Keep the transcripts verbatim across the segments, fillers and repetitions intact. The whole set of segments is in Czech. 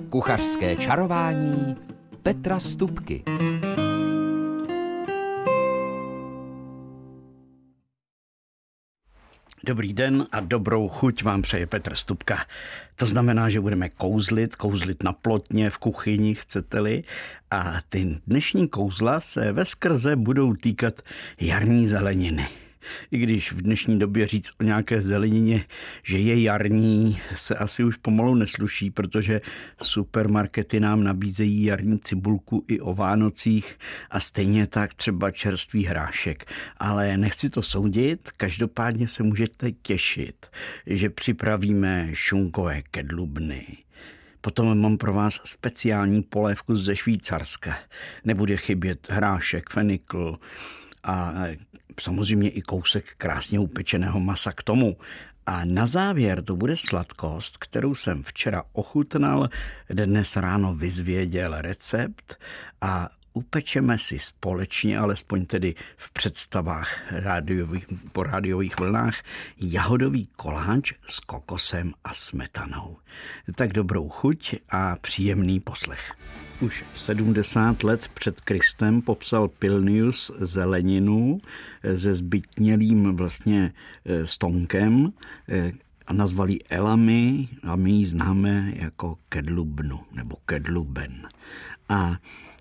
Kuchařské čarování Petra Stupky. Dobrý den a dobrou chuť vám přeje Petr Stupka. To znamená, že budeme kouzlit, kouzlit na plotně, v kuchyni, chcete-li. A ty dnešní kouzla se veskrze budou týkat jarní zeleniny. I když v dnešní době říct o nějaké zelenině, že je jarní, se asi už pomalu nesluší, protože supermarkety nám nabízejí jarní cibulku i o Vánocích a stejně tak třeba čerstvý hrášek. Ale nechci to soudit, každopádně se můžete těšit, že připravíme šunkové kedlubny. Potom mám pro vás speciální polévku ze Švýcarska. Nebude chybět hrášek, fenikl a samozřejmě i kousek krásně upečeného masa k tomu. A na závěr to bude sladkost, kterou jsem včera ochutnal, dnes ráno vyzvěděl recept a upečeme si společně, alespoň tedy v představách rádiových, po rádiových vlnách, jahodový koláč s kokosem a smetanou. Tak dobrou chuť a příjemný poslech. Už sedmdesát let před Kristem popsal Plinius zeleninu se zbytnělým vlastně stonkem a nazval ji elami a my ji známe jako kedlubnu nebo kedluben. A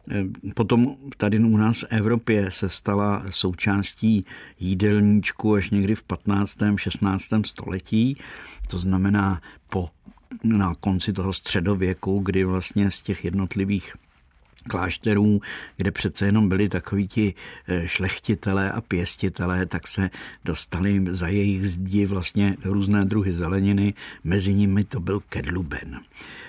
potom tady u nás v Evropě se stala součástí jídelníčku až někdy v patnáctém šestnáctém století, to znamená po na konci toho středověku, kdy vlastně z těch jednotlivých klášterů, kde přece jenom byli takoví ti šlechtitelé a pěstitelé, tak se dostali za jejich zdi vlastně různé druhy zeleniny, mezi nimi to byl kedluben.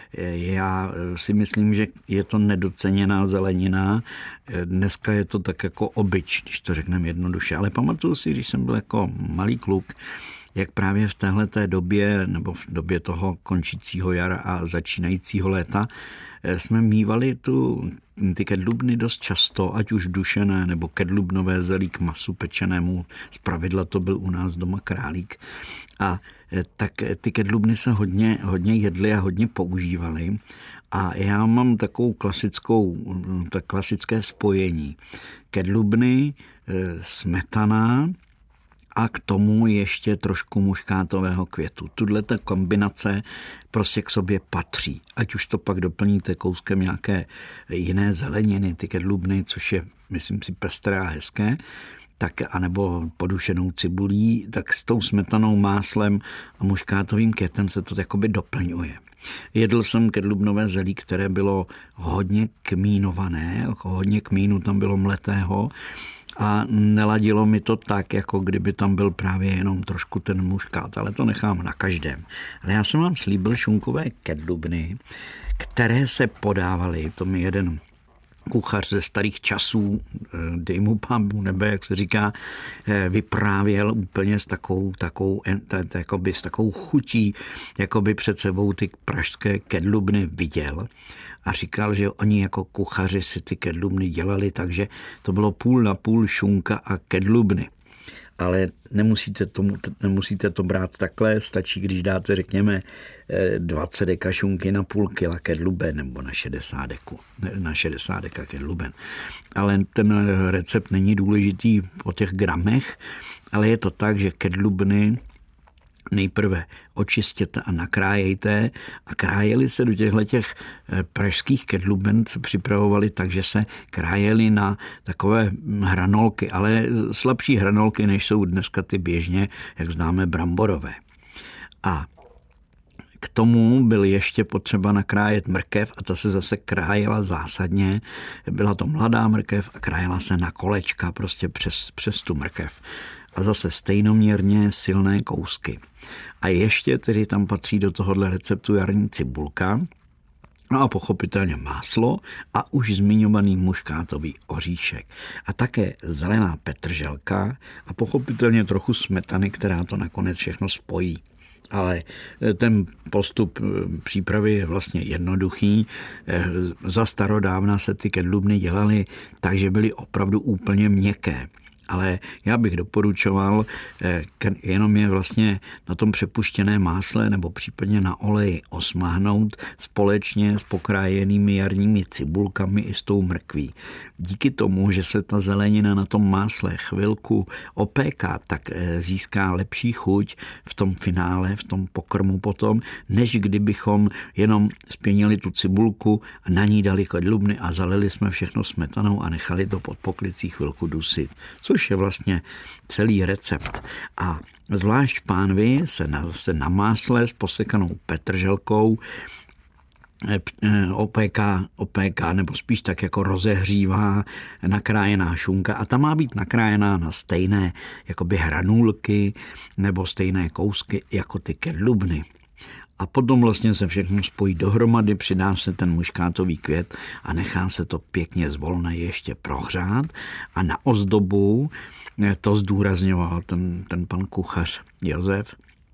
Já si myslím, že je to nedoceněná zelenina. Dneska je to tak jako obyč, když to řekneme jednoduše. Ale pamatuju si, když jsem byl jako malý kluk, jak právě v téhleté době, nebo v době toho končícího jara a začínajícího léta, jsme mívali tu, ty kedlubny dost často, ať už dušené, nebo kedlubnové zelí k masu pečenému. Zpravidla to byl u nás doma králík. A tak ty kedlubny se hodně, hodně jedly a hodně používaly. A já mám takovou klasickou, tak klasické spojení. Kedlubny, smetana a k tomu ještě trošku muškátového květu. Tudleta kombinace prostě k sobě patří. Ať už to pak doplníte kouskem nějaké jiné zeleniny, ty kedlubny, což je, myslím si, pestré a hezké, tak anebo podušenou cibulí, tak s tou smetanou, máslem a muškátovým květem se to jakoby doplňuje. Jedl jsem kedlubnové zelí, které bylo hodně kmínované, hodně kmínu tam bylo mletého a neladilo mi to tak, jako kdyby tam byl právě jenom trošku ten muškát, ale to nechám na každém. Ale já jsem vám slíbil šunkové kedlubny, které se podávaly, to mi jeden kuchař ze starých časů, dej mu pánbůh nebe, jak se říká, vyprávěl úplně s takovou, takovou, jakoby s takovou chutí, jakoby před sebou ty pražské kedlubny viděl. A říkal, že oni jako kuchaři si ty kedlubny dělali, takže to bylo půl na půl šunka a kedlubny. Ale nemusíte, tomu, nemusíte to brát takhle, stačí, když dáte, řekněme, dvacet deka šunky na půl kila kedluben nebo na šedesát deku, na šedesát deka kedluben. Ale ten recept není důležitý po těch gramech, ale je to tak, že kedlubny nejprve očistěte a nakrájejte a krájeli se do těchto pražských kedluben, se připravovali tak, že se krájeli na takové hranolky, ale slabší hranolky, než jsou dneska ty běžně, jak známe, bramborové. A k tomu byl ještě potřeba nakrájet mrkev a ta se zase krájela zásadně. Byla to mladá mrkev a krájela se na kolečka prostě přes, přes tu mrkev. A zase stejnoměrně silné kousky. A ještě tedy tam patří do tohohle receptu jarní cibulka, no a pochopitelně máslo a už zmiňovaný muškátový oříšek. A také zelená petrželka a pochopitelně trochu smetany, která to nakonec všechno spojí. Ale ten postup přípravy je vlastně jednoduchý. Za starodávna se ty kedlubny dělaly tak, že byly opravdu úplně měkké. Ale já bych doporučoval jenom je vlastně na tom přepuštěné másle nebo případně na oleji osmáhnout společně s pokrájenými jarními cibulkami i s tou mrkví. Díky tomu, že se ta zelenina na tom másle chvilku opéká, tak získá lepší chuť v tom finále, v tom pokrmu potom, než kdybychom jenom spěnili tu cibulku a na ní dali kadlubny a zalili jsme všechno smetanou a nechali to pod poklicí chvilku dusit. Což je vlastně celý recept. A zvlášť pánvi se na, se na másle s posekanou petrželkou opéká, opéká, nebo spíš tak jako rozehřívá nakrájená šunka a ta má být nakrájená na stejné jakoby hranůlky nebo stejné kousky jako ty kedlubny. A potom vlastně se všechno spojí dohromady, přidá se ten muškátový květ a nechá se to pěkně zvolna ještě prohřát a na ozdobu, to zdůrazňoval ten, ten pan kuchař Josef,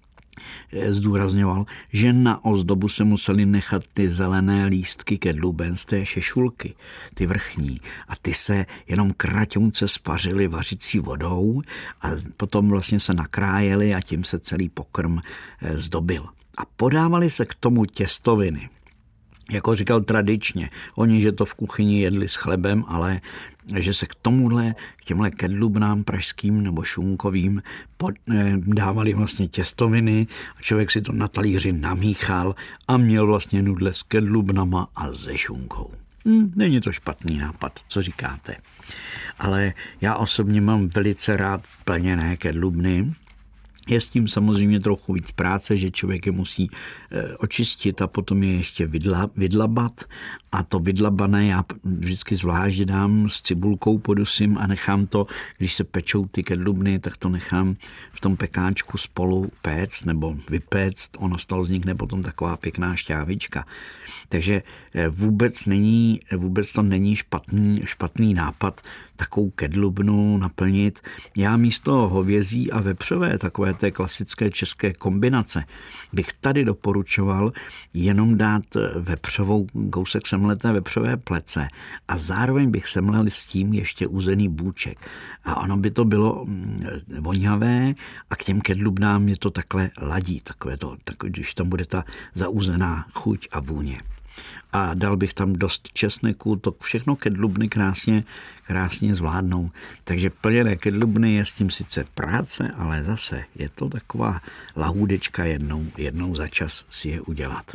zdůrazňoval, že na ozdobu se museli nechat ty zelené lístky kedluben z té šešulky, ty vrchní, a ty se jenom kraťonce spařily vařicí vodou a potom vlastně se nakrájely a tím se celý pokrm zdobil. A podávali se k tomu těstoviny. Jako říkal tradičně, oni, že to v kuchyni jedli s chlebem, ale že se k tomuhle, k těmhle kedlubnám pražským nebo šunkovým pod, eh, dávali vlastně těstoviny a člověk si to na talíři namíchal a měl vlastně nudle s kedlubnama a se šunkou. Hm, není to špatný nápad, co říkáte. Ale já osobně mám velice rád plněné kedlubny. Je s tím samozřejmě trochu víc práce, že člověk je musí očistit a potom je ještě vydla, vydlabat. A to vydlabané já vždycky zvlášť dám s cibulkou podusím a nechám to, když se pečou ty kedlubny, tak to nechám v tom pekáčku spolu péct nebo vypéct. Ono z toho vznikne potom taková pěkná šťávička. Takže vůbec není, vůbec to není špatný, špatný nápad takovou kedlubnu naplnit. Já místo hovězí a vepřové, takové té klasické české kombinace, bych tady doporučoval jenom dát vepřovou, kousek semleté vepřové plece a zároveň bych semlel s tím ještě uzený bůček. A ono by to bylo voňavé a k těm kedlubnám je to takhle ladí, takové to, tak, když tam bude ta zauzená chuť a vůně. A dal bych tam dost česneku, to všechno kedlubny krásně, krásně zvládnou. Takže plněné kedlubny je s tím sice práce, ale zase je to taková lahůdečka jednou, jednou za čas si je udělat.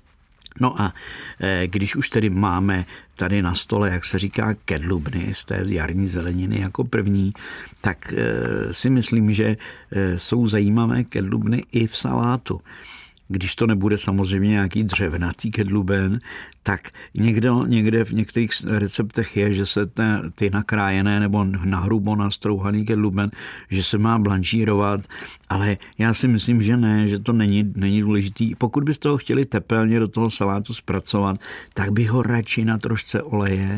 No a když už tedy máme tady na stole, jak se říká, kedlubny z té jarní zeleniny jako první, tak si myslím, že jsou zajímavé kedlubny i v salátu. Když to nebude samozřejmě nějaký dřevnatý kedluben, tak někde, někde v některých receptech je, že se te, ty nakrájené nebo nahrubo nastrouhaný kedluben, že se má blanšírovat, ale já si myslím, že ne, že to není, není důležitý. Pokud byste ho chtěli tepelně do toho salátu zpracovat, tak bych ho radši na trošce oleje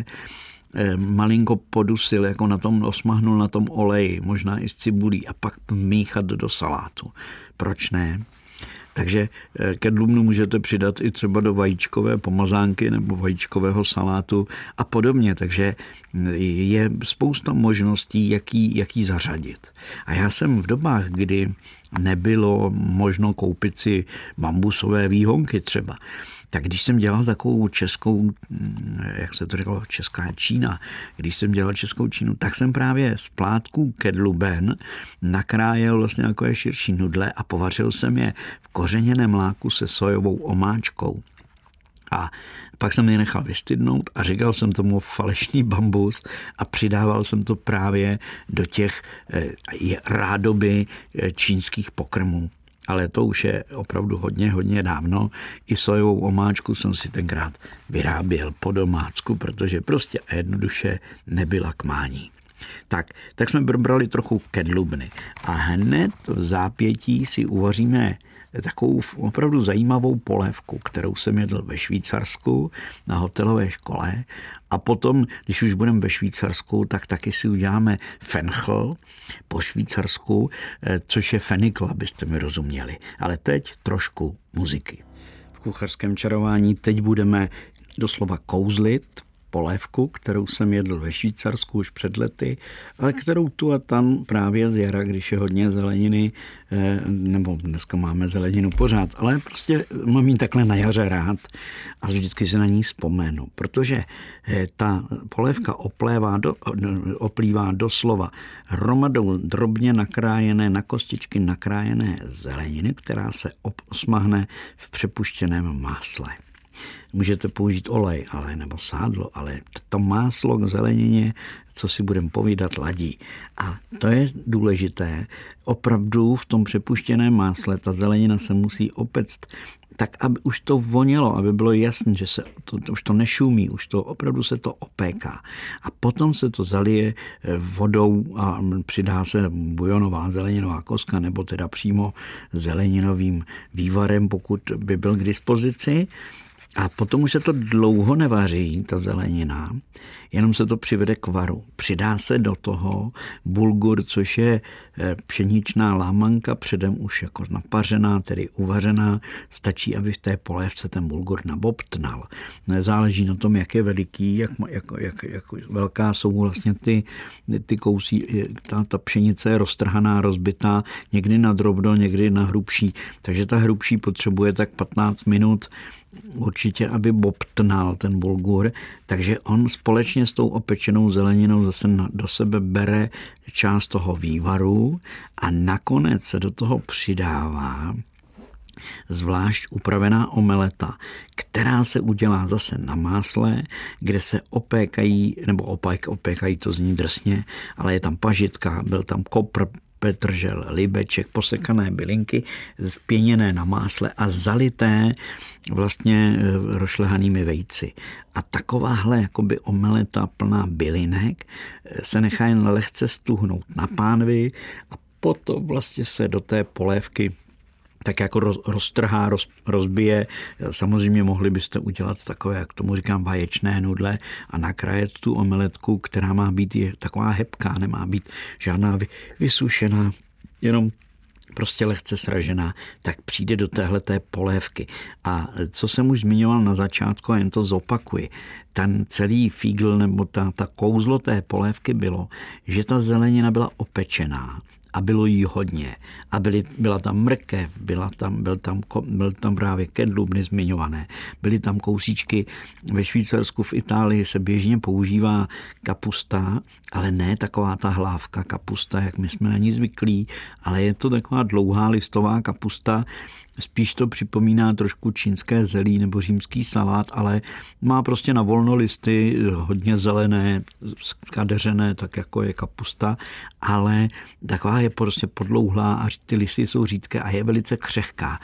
malinko podusil, jako na tom osmahnul na tom oleji, možná i s cibulí a pak míchat do salátu. Proč ne? Takže kedlubnu můžete přidat i třeba do vajíčkové pomazánky nebo vajíčkového salátu a podobně. Takže je spousta možností, jaký, jaký zařadit. A já jsem v dobách, kdy nebylo možno koupit si bambusové výhonky třeba, tak když jsem dělal takovou českou, jak se to říkalo, česká čína, když jsem dělal českou čínu, tak jsem právě z plátků kedluben nakrájel vlastně takové širší nudle a povařil jsem je v kořeněném mláku se sojovou omáčkou. A pak jsem je nechal vystydnout a říkal jsem tomu falešný bambus a přidával jsem to právě do těch rádoby čínských pokrmů. Ale to už je opravdu hodně, hodně dávno. I sojovou omáčku jsem si tenkrát vyráběl po domácku, protože prostě jednoduše nebyla k mání. Tak, tak jsme probrali trochu kedlubny a hned v zápětí si uvaříme takovou opravdu zajímavou polévku, kterou jsem jedl ve Švýcarsku na hotelové škole a potom, když už budeme ve Švýcarsku, tak taky si uděláme fenchl po švýcarsku, což je fenikl, abyste mi rozuměli. Ale teď trošku muziky. V kuchařském čarování teď budeme doslova kouzlit polévku, kterou jsem jedl ve Švýcarsku už před lety, ale kterou tu a tam právě z jara, když je hodně zeleniny, nebo dneska máme zeleninu pořád, ale prostě mám ji takhle na jaře rád a vždycky si na ní vzpomenu, protože ta polévka oplévá do, oplývá doslova hromadou drobně nakrájené, na kostičky nakrájené zeleniny, která se osmahne v přepuštěném másle. Můžete použít olej, ale nebo sádlo, ale to máslo k zelenině, co si budeme povídat, ladí. A to je důležité. Opravdu v tom přepuštěném másle ta zelenina se musí opéct tak, aby už to vonělo, aby bylo jasné, že se to, to už to nešumí, už to opravdu se to opéká. A potom se to zalije vodou a přidá se bujonová zeleninová koska, nebo teda přímo zeleninovým vývarem, pokud by byl k dispozici. A potom už se to dlouho nevaří, ta zelenina, jenom se to přivede k varu. Přidá se do toho bulgur, což je pšeničná lámanka, předem už jako napařená, tedy uvařená. Stačí, aby v té polévce ten bulgur nabobtnal. Nezáleží na tom, jak je veliký, jak, jak, jak, jak velká jsou vlastně ty, ty kousí. Ta, ta pšenice je roztrhaná, rozbitá, někdy na drobno, někdy na hrubší. Takže ta hrubší potřebuje tak patnáct minut určitě, aby bobtnal ten bulgur, takže on společně s tou opečenou zeleninou zase do sebe bere část toho vývaru a nakonec se do toho přidává zvlášť upravená omeleta, která se udělá zase na másle, kde se opékají, nebo opék, opékají, to zní drsně, ale je tam pažitka, byl tam kopr, petržel, libeček, posekané bylinky, zpěněné na másle a zalité vlastně rozšlehanými vejci. A takováhle jakoby omeleta plná bylinek se nechá jen lehce stuhnout na pánvi a potom vlastně se do té polévky tak jako roz, roztrhá, roz, rozbije. Samozřejmě mohli byste udělat takové, jak tomu říkám, vaječné nudle a nakrájet tu omeletku, která má být je taková hebká, nemá být žádná vy, vysušená, jenom prostě lehce sražená, tak přijde do téhleté polévky. A co jsem už zmiňoval na začátku, a jen to zopakuji, ten celý fígl nebo ta, ta kouzlo té polévky bylo, že ta zelenina byla opečená a bylo jí hodně. A byly, byla tam mrkev, byla tam, byl, tam, byl tam právě kedlubny zmiňované, byly tam kousíčky. Ve Švýcarsku, v Itálii se běžně používá kapusta, ale ne taková ta hlávka kapusta, jak my jsme na ní zvyklí, ale je to taková dlouhá listová kapusta. Spíš to připomíná trošku čínské zelí nebo římský salát, ale má prostě na volno listy, hodně zelené, skadeřené, tak jako je kapusta, ale taková je prostě podlouhlá a ty listy jsou řídké a je velice křehká.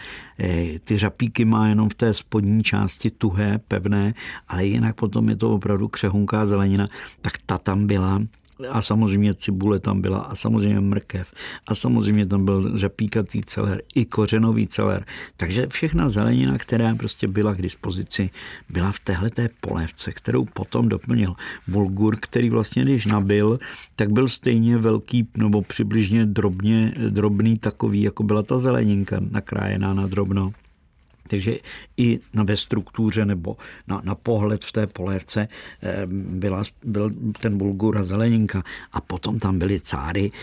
Ty řapíky má jenom v té spodní části tuhé, pevné, ale jinak potom je to opravdu křehunká zelenina, tak ta tam byla. A samozřejmě cibule tam byla a samozřejmě mrkev a samozřejmě tam byl řapíkatý celer i kořenový celer. Takže všechna zelenina, která prostě byla k dispozici, byla v téhleté polévce, kterou potom doplnil bulgur, který vlastně když nabil, tak byl stejně velký nebo přibližně drobně, drobný takový, jako byla ta zeleninka nakrájená na drobno. Takže i na ve struktuře nebo na, na pohled v té polévce byla, byl ten bulgur a zeleninka a potom tam byly cáry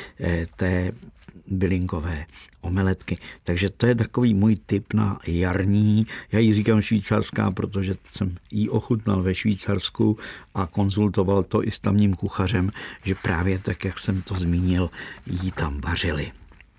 té bylinkové omeletky. Takže to je takový můj tip na jarní. Já ji říkám švýcarská, protože jsem ji ochutnal ve Švýcarsku a konzultoval to i s tamním kuchařem, že právě tak, jak jsem to zmínil, ji tam vařili.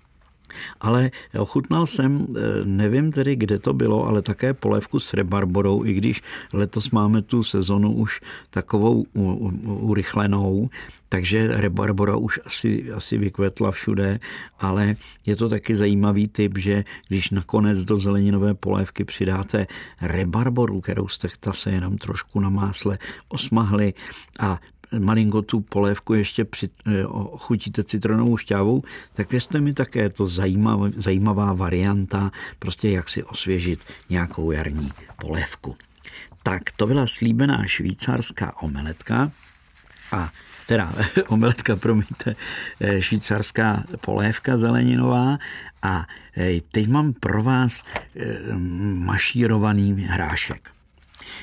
Ale ochutnal jsem, nevím tedy, kde to bylo, ale také polévku s rebarborou, i když letos máme tu sezonu už takovou urychlenou, takže rebarbora už asi, asi vykvetla všude, ale je to taky zajímavý tip, že když nakonec do zeleninové polévky přidáte rebarboru, kterou jste se jenom trošku na másle osmahli a malinko tu polévku ještě při, chutíte citronovou šťávou, tak věřte mi také, je to zajímavá, zajímavá varianta, prostě jak si osvěžit nějakou jarní polévku. Tak to byla slíbená švýcarská omeletka a teda omeletka, promiňte, švýcarská polévka zeleninová a teď mám pro vás mašírovaný hrášek.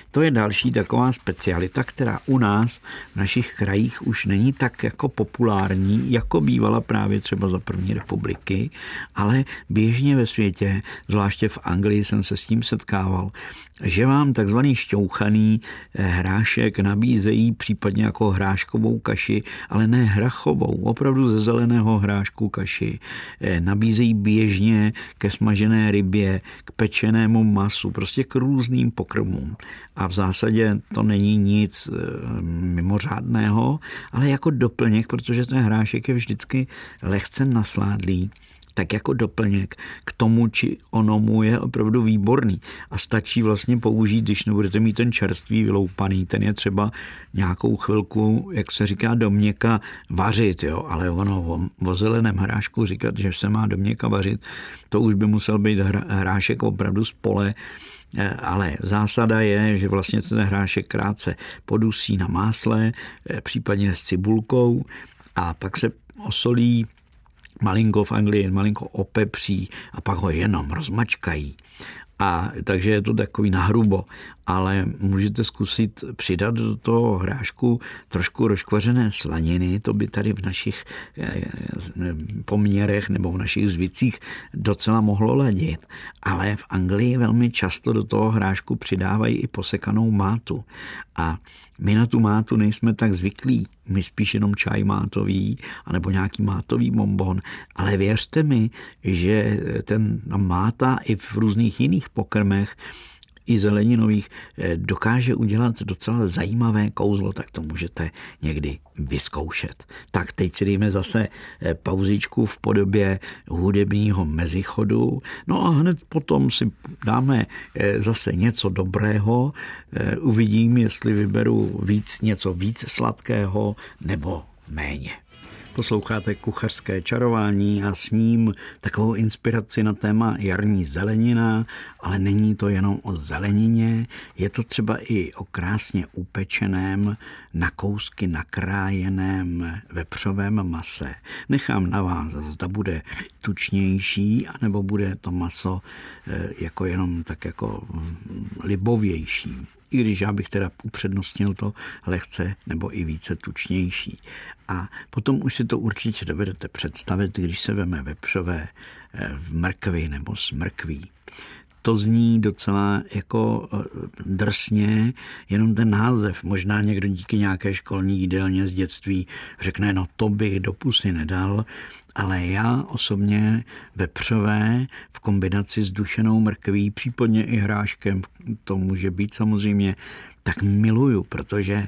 to je další taková specialita, která u nás v našich krajích už není tak jako populární, jako bývala právě třeba za první republiky, ale běžně ve světě, zvláště v Anglii jsem se s tím setkával, že vám takzvaný šťouchaný hrášek nabízejí případně jako hráškovou kaši, ale ne hrachovou, opravdu ze zeleného hrášku kaši. Nabízejí běžně ke smažené rybě, k pečenému masu, prostě k různým pokrmům. A v zásadě to není nic mimořádného, ale jako doplněk, protože ten hrášek je vždycky lehce nasládlý, tak jako doplněk k tomu či onomu je opravdu výborný. A stačí vlastně použít, když nebudete mít ten čerstvý vyloupaný, ten je třeba nějakou chvilku, jak se říká, do měka vařit, jo? Ale ono o, o zeleném hrášku říkat, že se má do měka vařit, to už by musel být hrášek opravdu z pole. Ale zásada je, že vlastně ten hrášek krátce podusí na másle, případně s cibulkou a pak se osolí, malinko v Anglii, malinko opepří a pak ho jenom rozmačkají. A takže je to takový nahrubo, ale můžete zkusit přidat do toho hrášku trošku rozkvařené slaniny, to by tady v našich poměrech nebo v našich zvicích docela mohlo ladit. Ale v Anglii velmi často do toho hrášku přidávají i posekanou mátu. A my na tu mátu nejsme tak zvyklí, my spíš jenom čaj mátový, anebo nějaký mátový bonbon, ale věřte mi, že ten máta i v různých jiných pokrmech, i zeleninových, dokáže udělat docela zajímavé kouzlo, tak to můžete někdy vyzkoušet. Tak teď si dejme zase pauzičku v podobě hudebního mezichodu, no a hned potom si dáme zase něco dobrého, uvidím, jestli vyberu víc, něco víc sladkého nebo méně. Posloucháte Kuchařské čarování a s ním takovou inspiraci na téma jarní zelenina, ale není to jenom o zelenině, je to třeba i o krásně upečeném, na kousky nakrájeném vepřovém mase. Nechám na vás, zda bude tučnější, anebo bude to maso jako jenom tak jako libovější. I když já bych teda upřednostnil to lehce nebo i více tučnější. A potom už si to určitě dovedete představit, když se veme vepřové v mrkvi nebo s mrkví. To zní docela jako drsně, jenom ten název. Možná někdo díky nějaké školní jídelně z dětství řekne, no to bych do pusy nedal, ale já osobně vepřové v kombinaci s dušenou mrkví, případně i hráškem, to může být samozřejmě, tak miluju, protože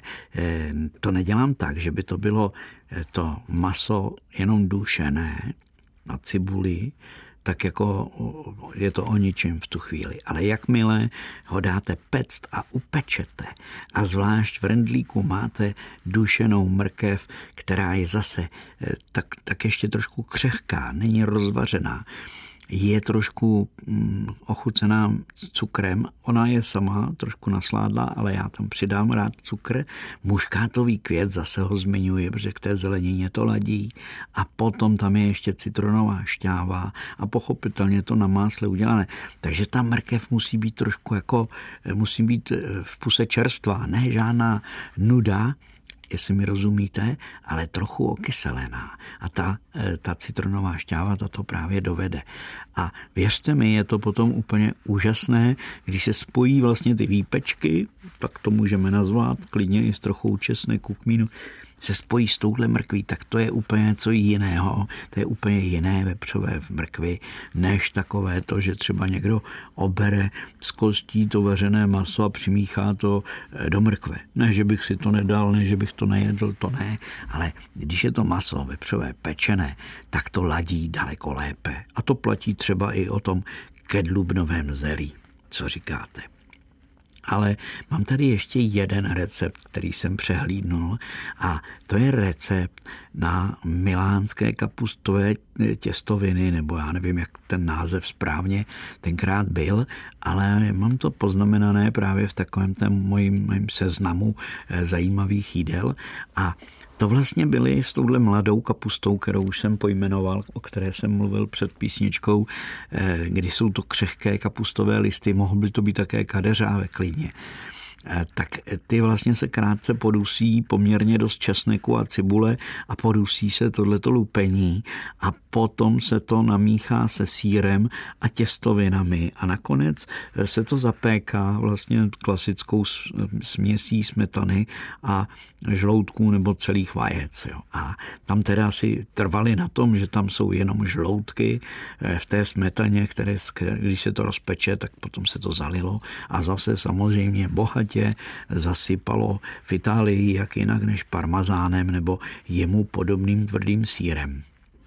to nedělám tak, že by to bylo to maso jenom dušené na cibuli, tak jako je to o ničem v tu chvíli. Ale jakmile ho dáte pect a upečete a zvlášť v rendlíku máte dušenou mrkev, která je zase tak, tak ještě trošku křehká, není rozvařená, je trošku mm, ochucená cukrem. Ona je sama trošku nasládla, ale já tam přidám rád cukr. Muškátový květ, zase ho zmiňuji, protože k té zelenině to ladí. A potom tam je ještě citronová šťáva a pochopitelně to na másle udělané. Takže ta mrkev musí být trošku jako, musí být v puse čerstvá, ne žádná nuda, jestli mi rozumíte, ale trochu okyselená. A ta, ta citronová šťáva ta to právě dovede. A věřte mi, je to potom úplně úžasné, když se spojí vlastně ty výpečky, tak to můžeme nazvat, klidně i s trochou česneku, kmínu, se spojí s touhle mrkví, tak to je úplně něco jiného. To je úplně jiné vepřové v mrkvi, než takové to, že třeba někdo obere z kostí to vařené maso a přimíchá to do mrkve. Ne, že bych si to nedal, ne, že bych to nejedl, to ne, ale když je to maso vepřové pečené, tak to ladí daleko lépe. A to platí třeba i o tom kedlubnovém zelí. Co říkáte? Ale mám tady ještě jeden recept, který jsem přehlídnul a to je recept na milánské kapustové těstoviny, nebo já nevím, jak ten název správně tenkrát byl, ale mám to poznamenané právě v takovém tém mojím, mojím seznamu zajímavých jídel a to vlastně byly s touhle mladou kapustou, kterou už jsem pojmenoval, o které jsem mluvil před písničkou, kdy jsou to křehké kapustové listy, mohlo by to být také kadeřáve klidně. tak ty vlastně se krátce podusí poměrně dost česneku a cibule a podusí se tohleto lupení a potom se to namíchá se sýrem a těstovinami a nakonec se to zapéká vlastně klasickou směsí smetany a žloutků nebo celých vajec. Jo. A tam teda si trvali na tom, že tam jsou jenom žloutky v té smetaně, které, když se to rozpeče, tak potom se to zalilo a zase samozřejmě bohatě zasypalo v Itálii jak jinak než parmazánem nebo jemu podobným tvrdým sýrem.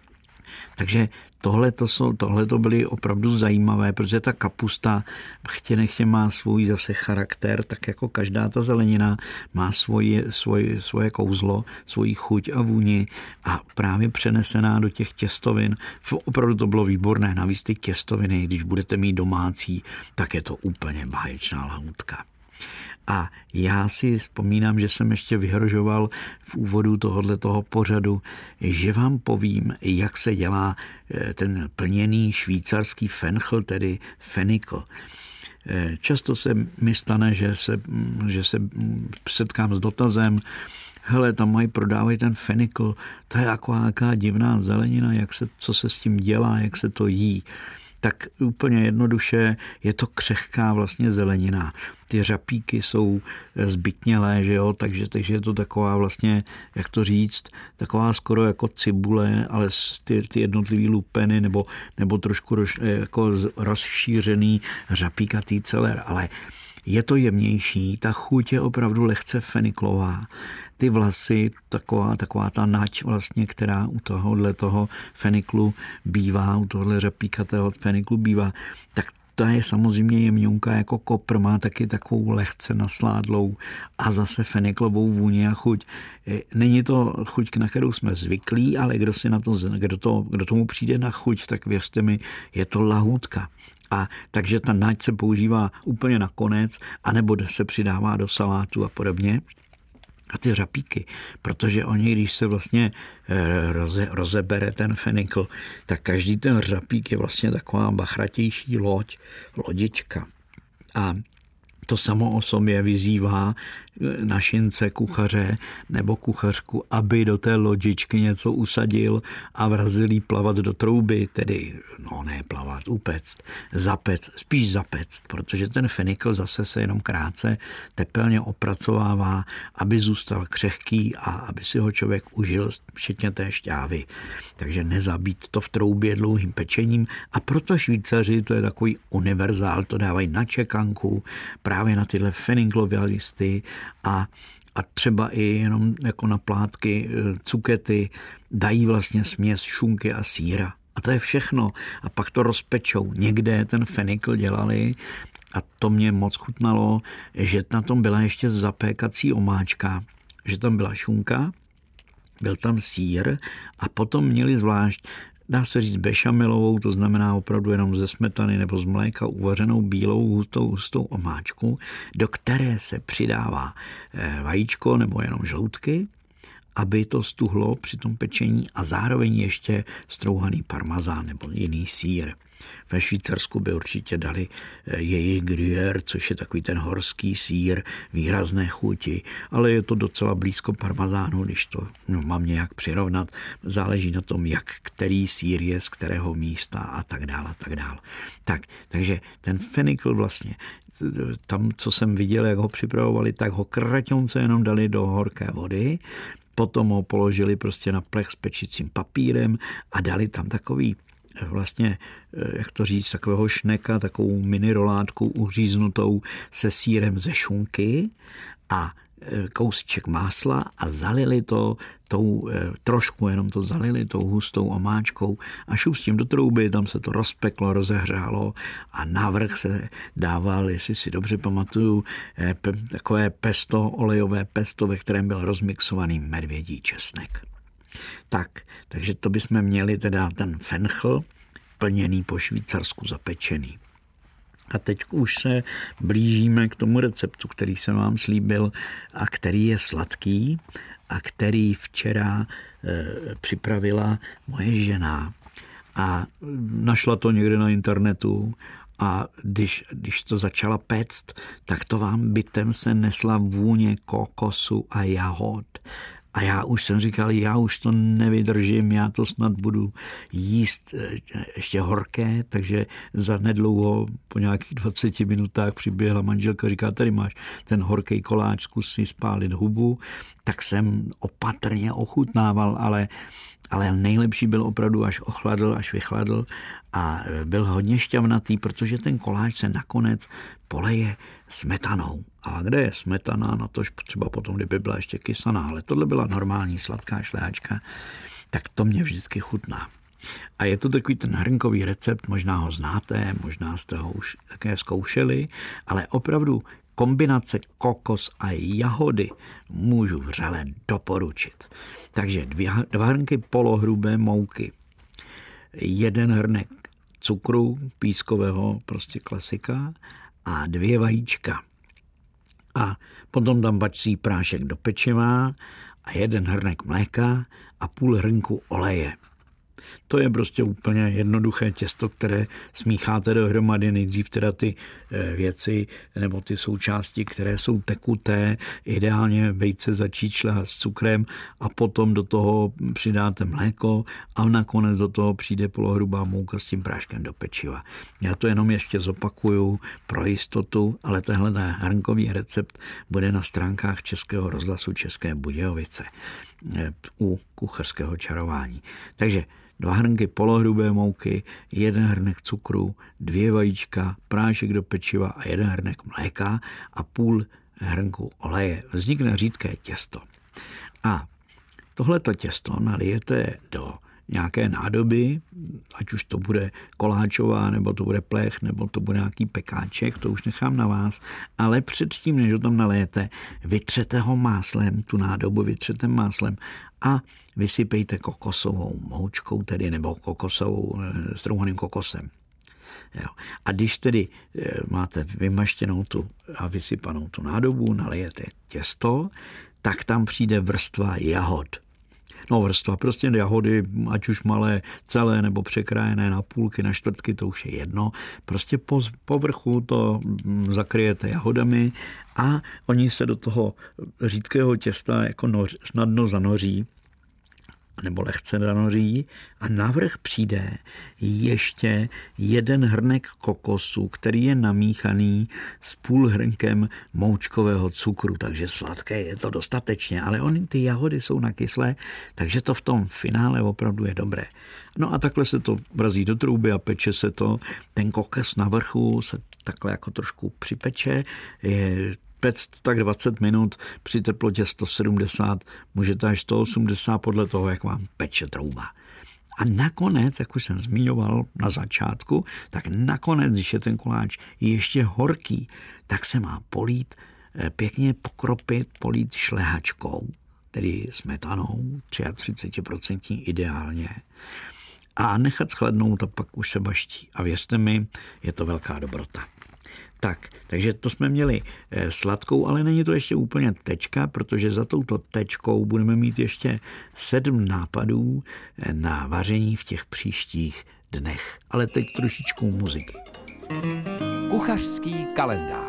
Takže tohle to, jsou, tohle to byly opravdu zajímavé, protože ta kapusta chtě nechtě má svůj zase charakter, tak jako každá ta zelenina má svoje, svoje, svoje kouzlo, svoji chuť a vůni a právě přenesená do těch těstovin. Opravdu to bylo výborné, navíc ty těstoviny, když budete mít domácí, tak je to úplně báječná lahůdka. A já si vzpomínám, že jsem ještě vyhrožoval v úvodu tohoto toho pořadu, že vám povím, jak se dělá ten plněný švýcarský fenchl, tedy fenikl. Často se mi stane, že se, že se setkám s dotazem, hele, tam mají prodávají ten fenikl, to je jako nějaká divná zelenina, jak se, co se s tím dělá, jak se to jí. Tak úplně jednoduše je to křehká vlastně zelenina. Ty řapíky jsou zbytnělé, že jo, takže, takže je to taková vlastně, jak to říct, taková skoro jako cibule, ale ty, ty jednotlivý lupeny nebo, nebo trošku roz, jako rozšířený řapíkatý celer, ale je to jemnější, ta chuť je opravdu lehce feniklová. Ty vlasy, taková, taková ta nať vlastně, která u tohohle toho feniklu bývá, u tohohle řapíkatého feniklu bývá, tak ta je samozřejmě jemňonka jako kopr, má taky takovou lehce nasládlou a zase feniklovou vůni a chuť. Není to chuť, na kterou jsme zvyklí, ale kdo si na to, kdo, to, kdo tomu přijde na chuť, tak věřte mi, je to lahůdka. A takže ta nať se používá úplně na konec, anebo se přidává do salátu a podobně. A ty řapíky, protože oni, když se vlastně roze, rozebere ten fenikl, tak každý ten řapík je vlastně taková bachratější loď, lodička. A to samo o sobě vyzývá našince, kuchaře nebo kuchařku, aby do té lodičky něco usadil a vrazil jí plavat do trouby, tedy, no ne plavat, upect, zapect, spíš zapect, protože ten fenikl zase se jenom krátce tepelně opracovává, aby zůstal křehký a aby si ho člověk užil, včetně té šťávy. Takže nezabít to v troubě dlouhým pečením a proto Švýcaři, to je takový univerzál, to dávají na čekanku, právě na tyhle feniklové listy a, a třeba i jenom jako na plátky cukety dají vlastně směs šunky a sýra. A to je všechno. A pak to rozpečou. Někde ten fenikl dělali a to mě moc chutnalo, že na tom byla ještě zapékací omáčka, že tam byla šunka, byl tam sýr a potom měli zvlášť, dá se říct, bešamelovou, to znamená opravdu jenom ze smetany nebo z mléka uvařenou bílou hustou, hustou omáčku, do které se přidává vajíčko nebo jenom žloutky, aby to stuhlo při tom pečení a zároveň ještě strouhaný parmazán nebo jiný sýr. Ve Švýcarsku by určitě dali jejich gruyère, což je takový ten horský sýr, výrazné chuti, ale je to docela blízko parmazánu, když to no, mám nějak přirovnat. Záleží na tom, jak který sýr je, z kterého místa a tak dále, a tak dále. Tak, takže ten fenikl vlastně, tam, co jsem viděl, jak ho připravovali, tak ho kraťonce jenom dali do horké vody, potom ho položili prostě na plech s pečicím papírem a dali tam takový vlastně, jak to říct, takového šneka, takovou mini rolátku uříznutou se sýrem ze šunky a kousíček másla a zalili to tou, trošku jenom to zalili tou hustou omáčkou a šup s tím do trouby, tam se to rozpeklo, rozehřálo a navrch se dával, jestli si dobře pamatuju, takové pesto, olejové pesto, ve kterém byl rozmixovaný medvědí česnek. Tak, takže to bychom měli teda ten fenchl, plněný po švýcarsku, zapečený. A teď už se blížíme k tomu receptu, který jsem vám slíbil a který je sladký a který včera e, připravila moje žena. A našla to někde na internetu a když, když to začala péct, tak to vám bytem se nesla vůně kokosu a jahod. A já už jsem říkal, já už to nevydržím, já to snad budu jíst ještě horké, takže za nedlouho, po nějakých dvaceti minutách přiběhla manželka, říká, tady máš ten horký koláč, zkus si spálit hubu. Tak jsem opatrně ochutnával, ale, ale nejlepší byl opravdu, až ochladl, až vychladl a byl hodně šťavnatý, protože ten koláč se nakonec poleje smetanou. A kde je smetana, no tož třeba potom, kdyby byla ještě kysaná, ale tohle byla normální sladká šlehačka, tak to mě vždycky chutná. A je to takový ten hrnkový recept, možná ho znáte, možná jste ho už také zkoušeli, ale opravdu kombinace kokos a jahody můžu vřele doporučit. Takže dvě, dva hrnky polohrubé mouky, jeden hrnek cukru pískového, prostě klasika, a dvě vajíčka. A potom dám vačcí prášek do pečiva a jeden hrnek mléka a půl hrnku oleje. To je prostě úplně jednoduché těsto, které smícháte dohromady, nejdřív teda ty věci nebo ty součásti, které jsou tekuté, ideálně vejce začít šlehat s cukrem a potom do toho přidáte mléko a nakonec do toho přijde polohrubá mouka s tím práškem do pečiva. Já to jenom ještě zopakuju pro jistotu, ale tenhle hrnkový recept bude na stránkách Českého rozhlasu České Budějovice u kuchařského čarování. Takže dva hrnky polohrubé mouky, jeden hrnek cukru, dvě vajíčka, prášek do pečiva a jeden hrnek mléka a půl hrnku oleje. Vznikne řídké těsto. A tohleto těsto nalijete do nějaké nádoby, ať už to bude koláčová, nebo to bude plech, nebo to bude nějaký pekáček, to už nechám na vás, ale předtím, než ho tam nalijete, vytřete ho máslem, tu nádobu vytřete máslem a vysypejte kokosovou moučkou, tedy nebo kokosovou, strouhaným kokosem. Jo. A když tedy máte vymaštěnou tu a vysypanou tu nádobu, nalijete těsto, tak tam přijde vrstva jahod. No vrstva, prostě jahody, ať už malé, celé nebo překrájené na půlky, na čtvrtky, to už je jedno. Prostě po povrchu to zakryjete jahodami a oni se do toho řídkého těsta jako noř, snadno zanoří nebo lehce zanoří a navrch přijde ještě jeden hrnek kokosu, který je namíchaný s půl hrnkem moučkového cukru, takže sladké je to dostatečně, ale oni ty jahody jsou nakyslé, takže to v tom finále opravdu je dobré. No a takhle se to vrazí do trouby a peče se to, ten kokos na vrchu se takhle jako trošku připeče, je pect tak dvacet minut při teplotě sto sedmdesát, můžete až sto osmdesát podle toho, jak vám peče trouba. A nakonec, jak už jsem zmiňoval na začátku, tak nakonec, když je ten koláč ještě horký, tak se má polít, pěkně pokropit, polít šlehačkou, tedy smetanou, třicet tři procent ideálně, a nechat schladnout a pak už se baští. A věřte mi, je to velká dobrota. Tak, takže to jsme měli sladkou, ale není to ještě úplně tečka, protože za touto tečkou budeme mít ještě sedm nápadů na vaření v těch příštích dnech. Ale teď trošičku muziky. Kuchařský kalendář.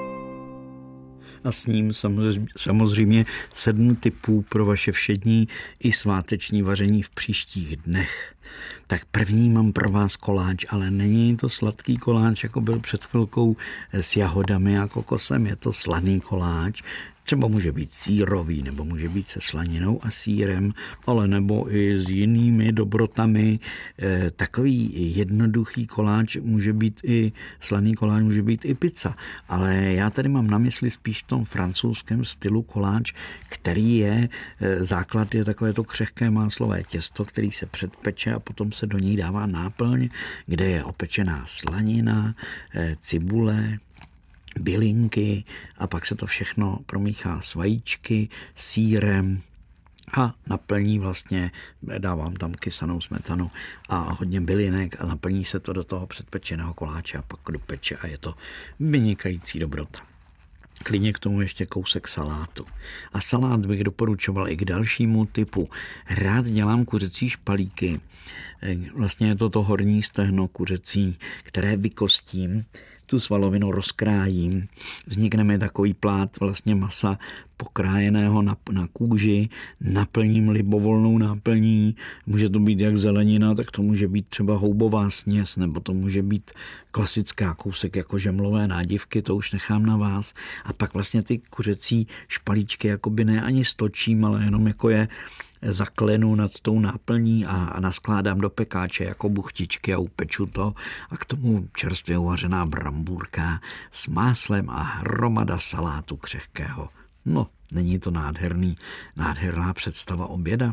A s ním samozřejmě sedm tipů pro vaše všední i sváteční vaření v příštích dnech. Tak první mám pro vás koláč, ale není to sladký koláč, jako byl před chvilkou s jahodami a kokosem, je to slaný koláč. Třeba může být sýrový, nebo může být se slaninou a sýrem, ale nebo i s jinými dobrotami. E, takový jednoduchý koláč může být i, slaný koláč může být i pizza. Ale já tady mám na mysli spíš v tom francouzském stylu koláč, který je, e, základ je takové to křehké máslové těsto, který se předpeče a potom se do ní dává náplň, kde je opečená slanina, e, cibule, bylinky a pak se to všechno promíchá s vajíčky, sýrem a naplní vlastně, dávám tam kysanou smetanu a hodně bylinek a naplní se to do toho předpečeného koláče a pak do peče a je to vynikající dobrota. klidně k tomu ještě kousek salátu. A salát bych doporučoval i k dalšímu typu. Rád dělám kuřecí špalíky. Vlastně je to to horní stehno kuřecí, které vykostím, tu svalovinu rozkrájím. Vznikne mi takový plát vlastně masa pokrájeného na, na kůži, naplním libovolnou náplní. Může to být jak zelenina, tak to může být třeba houbová směs, nebo to může být klasická kousek jako žemlové nádivky, to už nechám na vás. A pak vlastně ty kuřecí špalíčky jakoby ne ani stočím, ale jenom jako je zaklenu nad tou náplní a, a naskládám do pekáče jako buchtičky a upeču to a k tomu čerstvě uvařená brambůrka s máslem a hromada salátu křehkého. No, není to nádherný, nádherná představa oběda?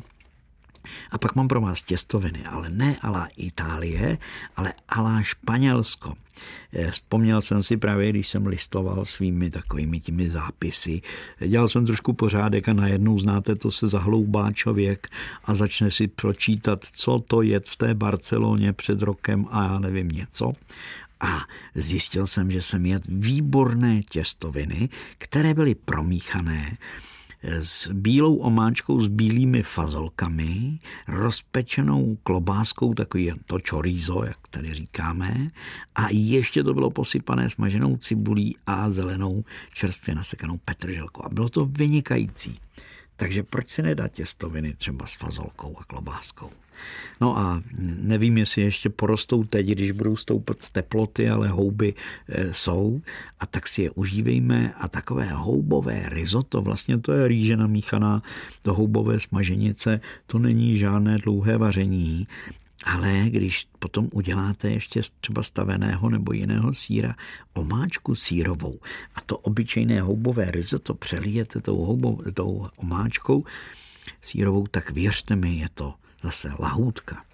A pak mám pro vás těstoviny, ale ne a la Itálie, ale a la Španělsko. Vzpomněl jsem si právě, když jsem listoval svými takovými těmi zápisy. Dělal jsem trošku pořádek a najednou, znáte, to se zahloubá člověk a začne si pročítat, co to je v té Barceloně před rokem a já nevím něco. A zjistil jsem, že jsem jedl výborné těstoviny, které byly promíchané s bílou omáčkou, s bílými fazolkami, rozpečenou klobáskou, takový to chorizo, jak tady říkáme, a ještě to bylo posypané smaženou cibulí a zelenou čerstvě nasekanou petrželkou. A bylo to vynikající. Takže proč si nedá těstoviny třeba s fazolkou a klobáskou? No a nevím, jestli ještě porostou teď, když budou stoupat teploty, ale houby e, jsou, a tak si je užívejme. A takové houbové risotto, vlastně to je rýže namíchaná do houbové smaženice, to není žádné dlouhé vaření, ale když potom uděláte ještě třeba staveného nebo jiného sýra, omáčku sýrovou a to obyčejné houbové risotto přelijete tou, houbou, tou omáčkou sýrovou, tak věřte mi, je to zase lahůdka.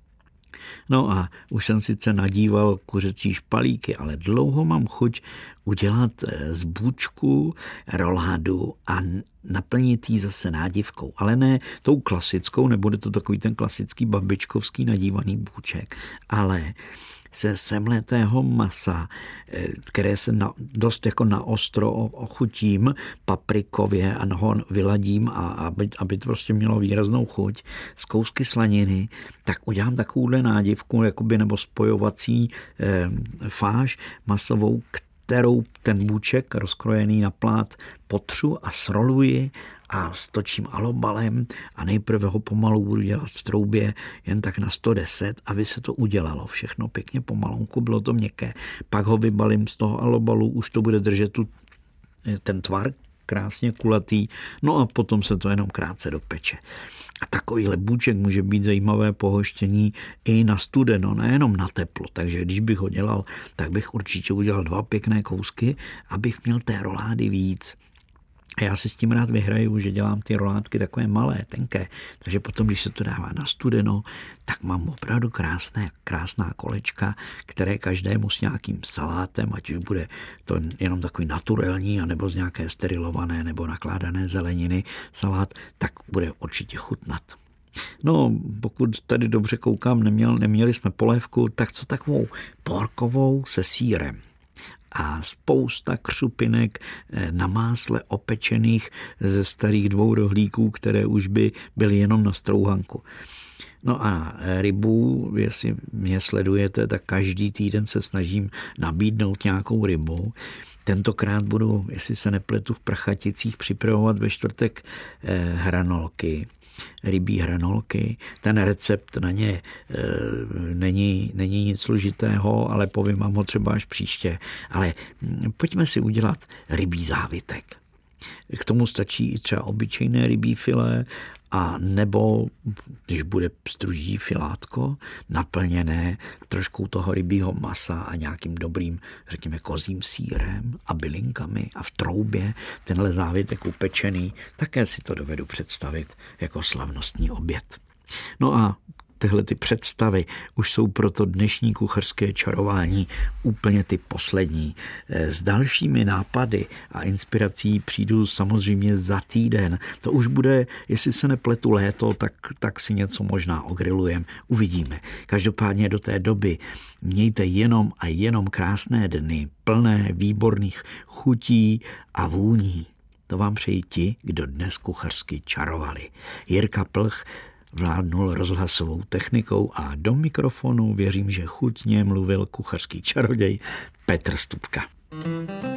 No a už jsem sice nadíval kuřecí špalíky, ale dlouho mám chuť udělat z bůčku roládu a naplnit ji zase nádivkou. Ale ne tou klasickou, nebude to takový ten klasický babičkovský nadívaný bůček, ale se semletého masa, které se na, dost jako na ostro ochutím paprikově a ho vyladím, a aby, aby to prostě mělo výraznou chuť, z kousky slaniny, tak udělám takovouhle nádivku, jakoby, nebo spojovací eh, fáž masovou, kterou ten bůček rozkrojený na plát potřu a sroluji a stočím alobalem a nejprve ho pomalu budu dělat v troubě jen tak na sto deset, aby se to udělalo všechno pěkně pomalonku, bylo to měkké. Pak ho vybalím z toho alobalu, už to bude držet tu, ten tvar krásně kulatý, no a potom se to jenom krátce dopeče. A takovýhle bůček může být zajímavé pohoštění i na studeno, nejenom na teplo. Takže když bych ho dělal, tak bych určitě udělal dva pěkné kousky, abych měl té rolády víc. A já si s tím rád vyhraju, že dělám ty rolátky takové malé, tenké. Takže potom, když se to dává na studeno, tak mám opravdu krásné, krásná kolečka, které každému s nějakým salátem, ať už bude to jenom takový naturální, anebo z nějaké sterilované nebo nakládané zeleniny salát, tak bude určitě chutnat. No, pokud tady dobře koukám, neměl, neměli jsme polévku, tak co takovou porkovou se sýrem. A spousta křupinek na másle opečených ze starých dvou rohlíků, které už by byly jenom na strouhanku. No a rybu, jestli mě sledujete, tak každý týden se snažím nabídnout nějakou rybu. Tentokrát budu, jestli se nepletu, v Prachaticích připravovat ve čtvrtek hranolky. Rybí hranolky. Ten recept na ně e, není, není nic složitého, ale povím vám ho třeba až příště. Ale pojďme si udělat rybí závitek. K tomu stačí i třeba obyčejné rybí filé, a nebo, když bude pstruží filátko, naplněné trošku toho rybího masa a nějakým dobrým, řekněme, kozím sýrem a bylinkami a v troubě tenhle závitek upečený, také si to dovedu představit jako slavnostní oběd. No a tyhle ty představy už jsou pro to dnešní kuchařské čarování úplně ty poslední. S dalšími nápady a inspirací přijdu samozřejmě za týden. To už bude, jestli se nepletu, léto, tak, tak si něco možná ogrilujem. Uvidíme. Každopádně do té doby mějte jenom a jenom krásné dny, plné výborných chutí a vůní. To vám přeji ti, kdo dnes kuchařsky čarovali. Jirka Plch vládnul rozhlasovou technikou a do mikrofonu věřím, že chutně mluvil kuchařský čaroděj Petr Stupka.